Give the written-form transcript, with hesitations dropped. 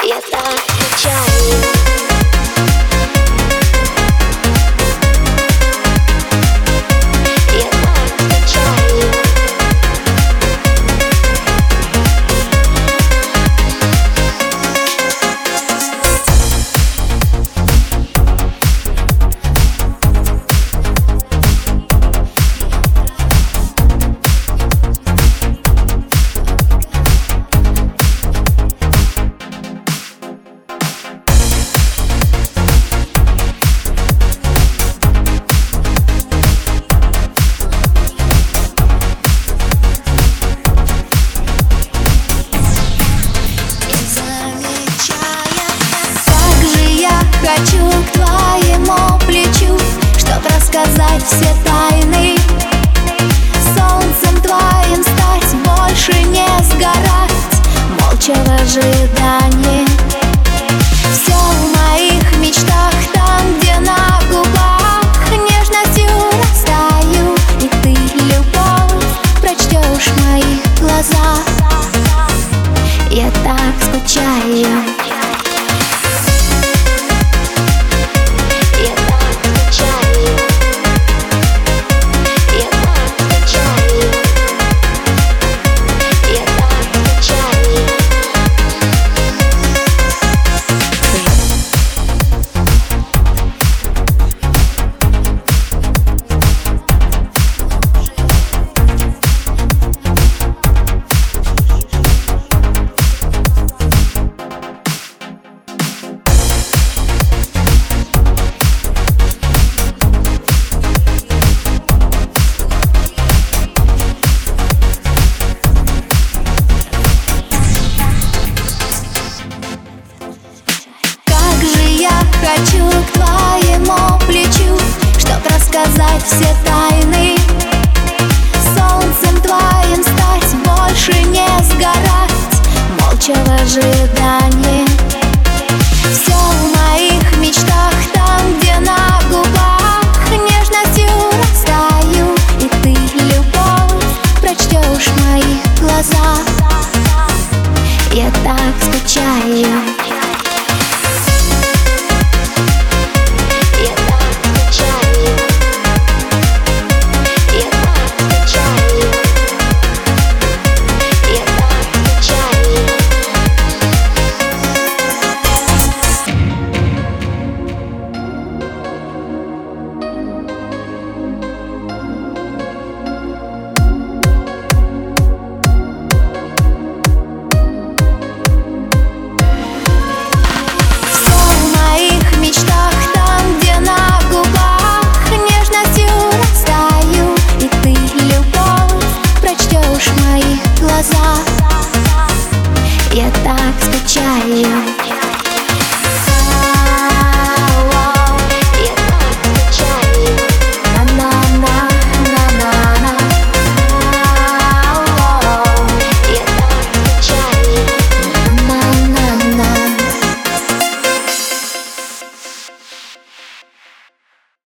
Я так скучаю. Я так скучаю. Хочу к твоему плечу, чтоб рассказать все тайны. Солнцем твоим стать, больше не сгорать, молча в ожидании. Все в моих мечтах, там, где на губах нежностью растаю, и ты, любовь, прочтешь в моих глазах. Я так скучаю. Хочу к твоему плечу, чтоб рассказать все тайны. Солнцем твоим стать, больше не сгорать, молча в ожидании. Все в моих мечтах, там, где на губах нежностью растаю, и ты, любовь, прочтешь в моих глазах. Я так скучаю.